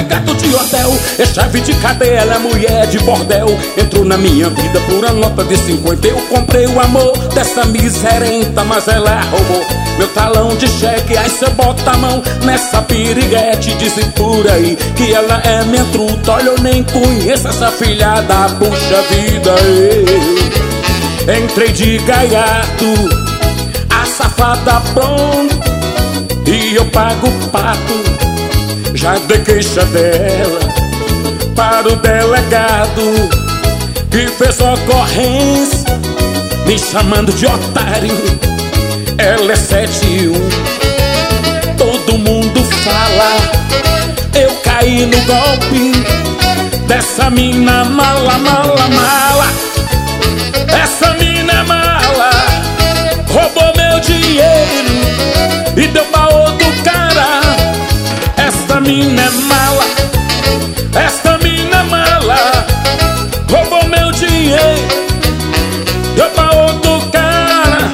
gato de hotel, é chave de cadeia, ela é mulher de bordel. Entrou na minha vida por uma nota de 50. Eu comprei o amor dessa miserenta, mas ela roubou meu talão de cheque. Aí cê bota a mão nessa piriguete, dizem por aí que ela é minha truta. Olha, eu nem conheço essa filha da puxa vida. Eu entrei de gaiato, a safada pronta, e eu pago o pato. Já dei queixa dela para o delegado, que fez ocorrência me chamando de otário. Ela é 71, todo mundo fala. Eu caí no golpe dessa mina mala, mala, mala. Essa mina é mala, roubou meu dinheiro e deu pra outro cara. Esta mina é mala, esta mina é mala, roubou meu dinheiro, deu pra outro cara.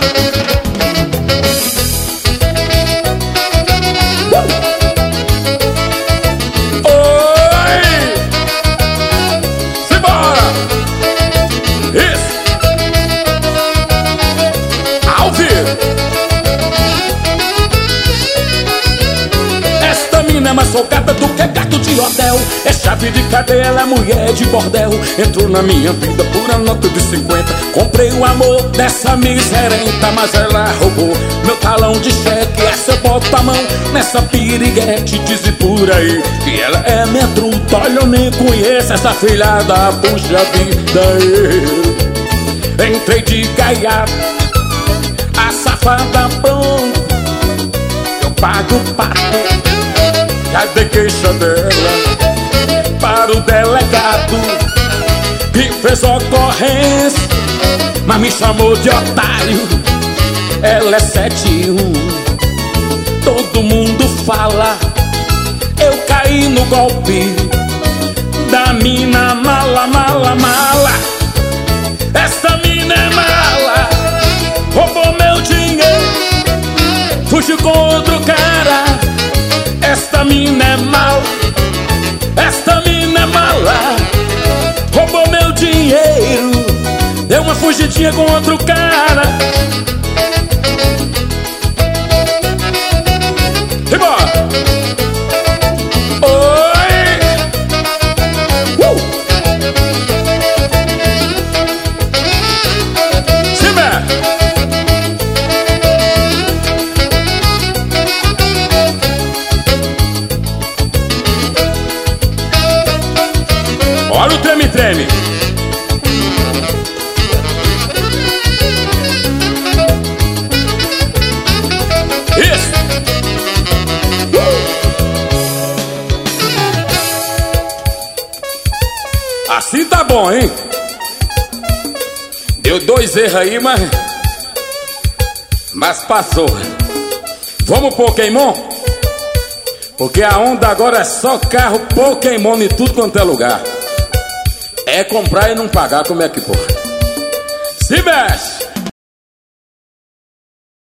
Oi! Simbora! Isso! Ao vivo! Esta mina é mais folgada do que gato de hotel, é chave de cadeia, ela é mulher de bordel. Entrou na minha vida por uma nota de 50. Comprei o amor dessa miserenta, mas ela roubou meu talão de cheque. Essa bota a mão nessa piriguete, dizem por aí que ela é minha truta. Olha, eu nem conheço essa filha da puxa vida. Eu entrei de gaiato, a safada pronta, eu pago o pato. Já dei queixa dela para o delegado, que fez ocorrência, mas me chamou de otário. Ela é 71, todo mundo fala. Eu caí no golpe da mina mala, mala, mala. Essa mina é mala, roubou meu dinheiro, fugiu com outro cara. Esta mina é mala, esta mina é mala, roubou meu dinheiro, deu uma fugidinha com outro cara. E bora! Oi! Se mexe! Olha o treme-treme. Isso. Assim tá bom, hein? Deu 2 erros aí, mas passou. Vamos Pokémon? Porque a onda agora é só carro Pokémon em tudo quanto é lugar. É comprar e não pagar, como é que pode? Se mexe!